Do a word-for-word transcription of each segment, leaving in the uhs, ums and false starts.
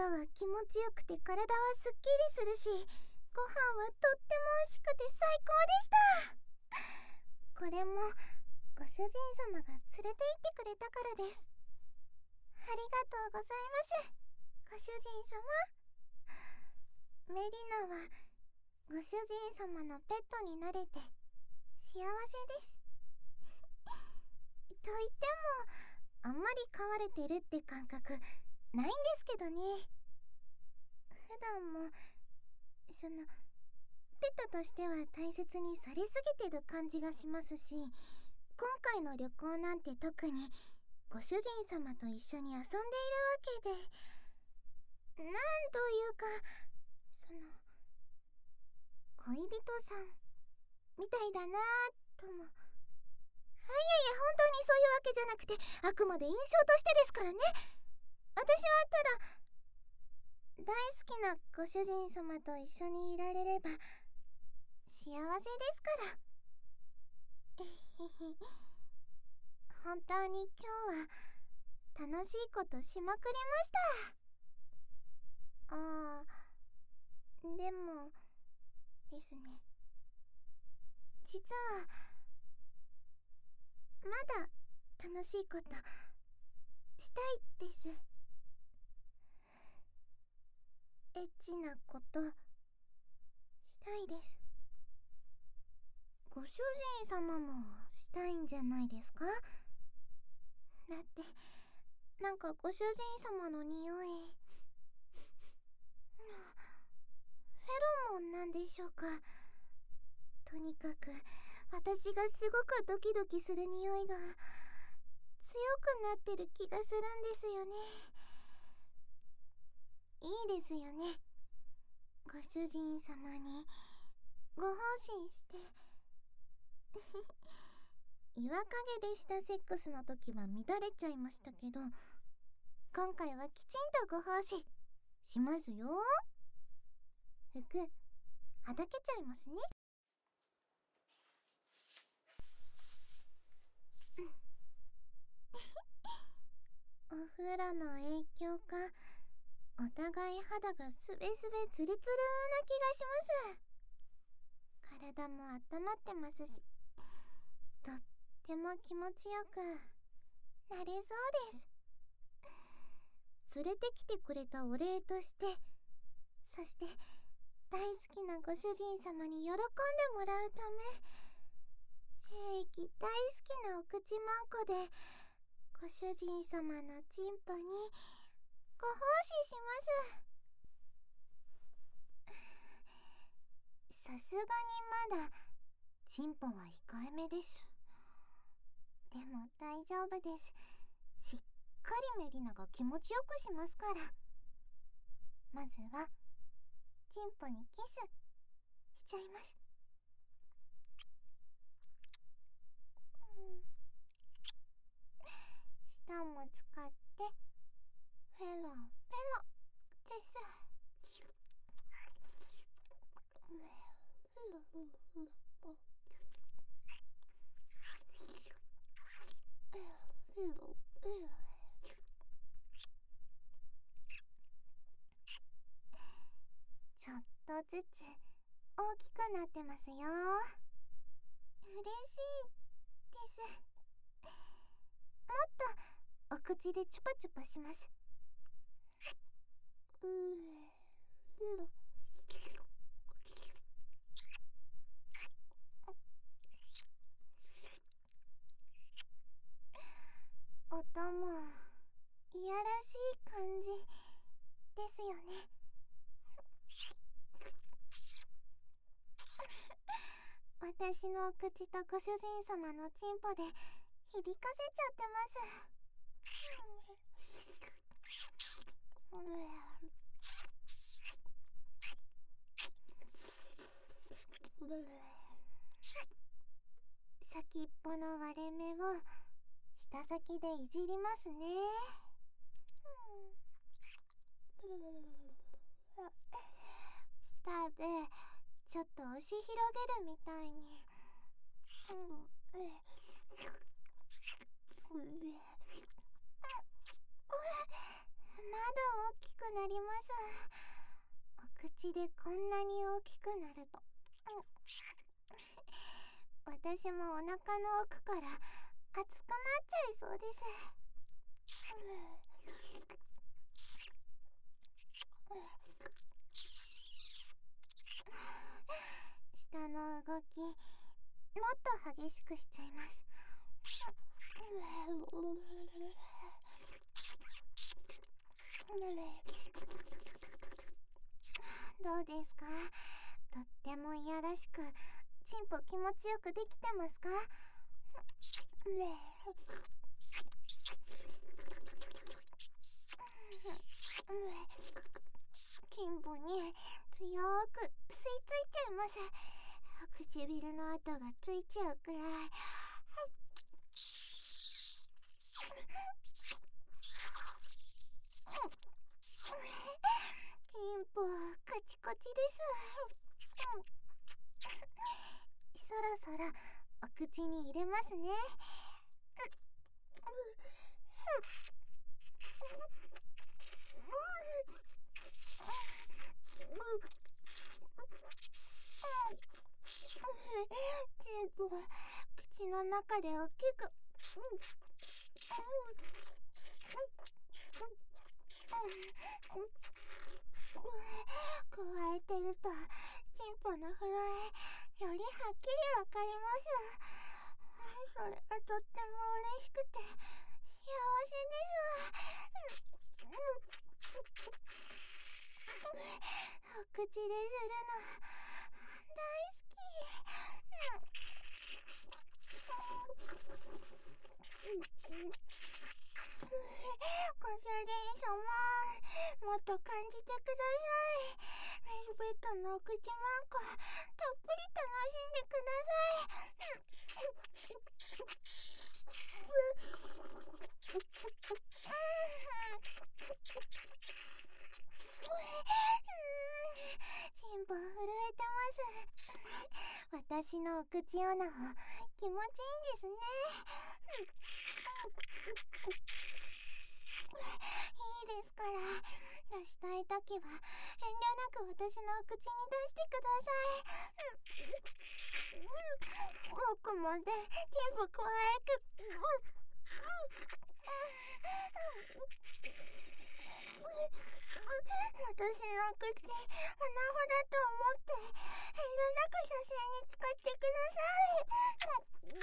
は気持ちよくて体はすっきりするし、ご飯はとっても美味しくて最高でした。これもご主人様が連れて行ってくれたからです。ありがとうございます、ご主人様。メリナはご主人様のペットになれて幸せです。と言ってもあんまり飼われてるって感覚ないんですけどね。普段もそのペットとしては大切にされすぎてる感じがしますし、今回の旅行なんて特にご主人様と一緒に遊んでいるわけで、なんというかその恋人さんみたいだなぁとも。いやいや、本当にそういうわけじゃなくて、あくまで印象としてですからね。私はただ大好きなご主人様と一緒にいられれば幸せですから。えへへ。本当に今日は楽しいことしまくりました。ああ、でもですね、実はまだ楽しいことしたいです。エッチなことしたいです。ご主人様もしたいんじゃないですか？だってなんかご主人様の匂いフェロモンなんでしょうか。とにかく私がすごくドキドキする匂いが強くなってる気がするんですよね。いいですよね、ご主人様にご奉仕して岩陰でしたセックスの時は乱れちゃいましたけど、今回はきちんとご奉仕しますよ。服はだけちゃいますね。お風呂の影響か、お互い肌がすべすべツルツルな気がします。体も温まってますし、とっても気持ちよくなれそうです。連れてきてくれたお礼として、そして大好きなご主人様に喜んでもらうため、精液大好きなお口まんこでご主人様のチンポにご奉仕します。さすがにまだチンポは控えめです。でも大丈夫です。しっかりメリナが気持ちよくしますから。まずはチンポにキスしちゃいます。うん、舌も使ってフェロフェロです。ちょっとずつ大きくなってますよ。嬉しいです。もっとお口でチュパチュパします。うーう音もいやらしい感じですよね。私のお口とご主人様のチンポで響かせちゃってます。先っぽの割れ目を舌先でいじりますね。舌でちょっと押し広げるみたいに。まだ大きくなります。お口でこんなに大きくなると、うん、私もお腹の奥から熱くなっちゃいそうです。下の動きもっと激しくしちゃいます。どうですか？とってもいやらしく、チンポ気持ちよくできてますか？金庫に強く吸い付いちゃいます。唇の跡がついちゃうくらい。金庫カチコチです。そろそろお口に入れますね。全部口の中で大きく加えてると、チンポの震えよりはっきりわかります。それがとっても嬉しくて幸せです。お口でするの大好き。ご主人様、もっと感じてください。ベルベットのお口マンコ、たっぷり楽しんでください。チンポ震えてます。私のお口オナホ気持ちいいんですね。いいですから、出したいときは遠慮なく私のお口に出してください。奥まで全部加えて。私の口、オナホだと思って遠慮なく写真に使ってください。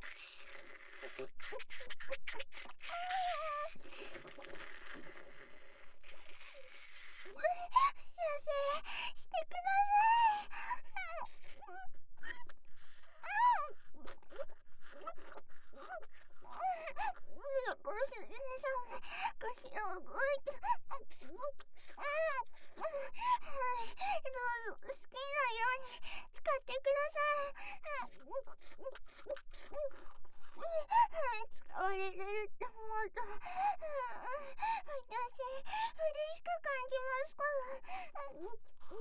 写生してください。ご主人様、腰が動いて。はい、どうぞ好きなように使ってください。使われてるって思うと、私嬉しく感じますから。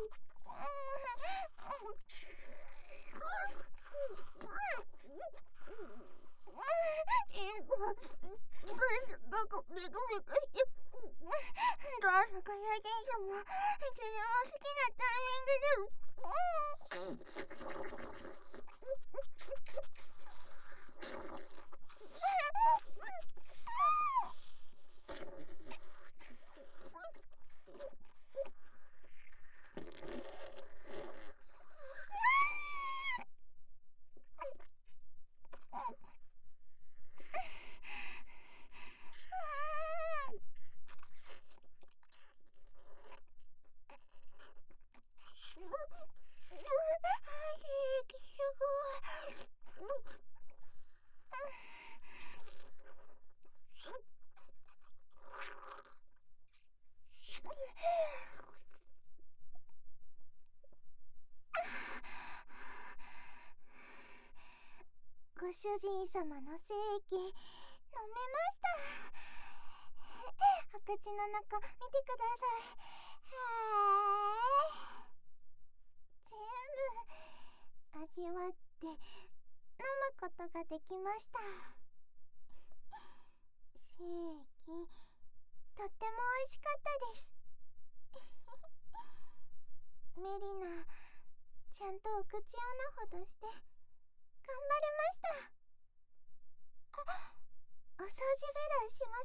なんかビクビクして、どうぞご主人様、いつでも好きなタイミングで。ご主人様の精液飲めました。お口の中見てください。全部味わって飲むことができました。精液とっても美味しかったです。 メリナ、ちゃんとお口をなほどして頑張れました。あ、お掃除ベラします。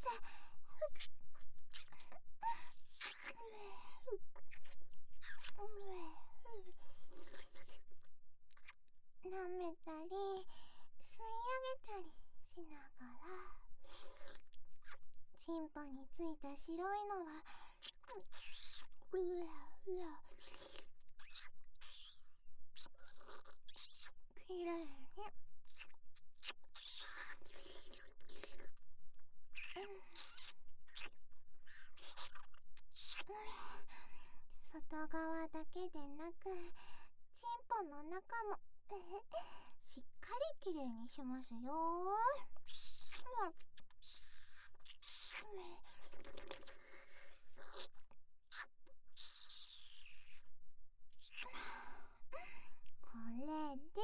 舐めたり吸い上げたりしながら、チンポについた白いのはうらうらきれいに、外側だけでなくチンポの中もしっかりきれいにしますよ。これで、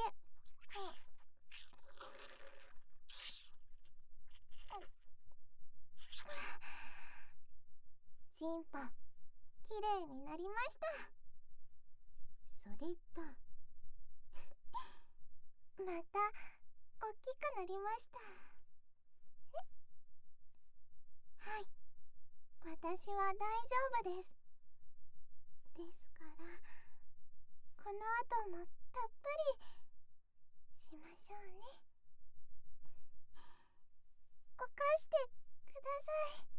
チンポきれいになりました。それとまた大きくなりました。はい、私は大丈夫です。ですからこの後もたっぷりしましょうね。犯してください。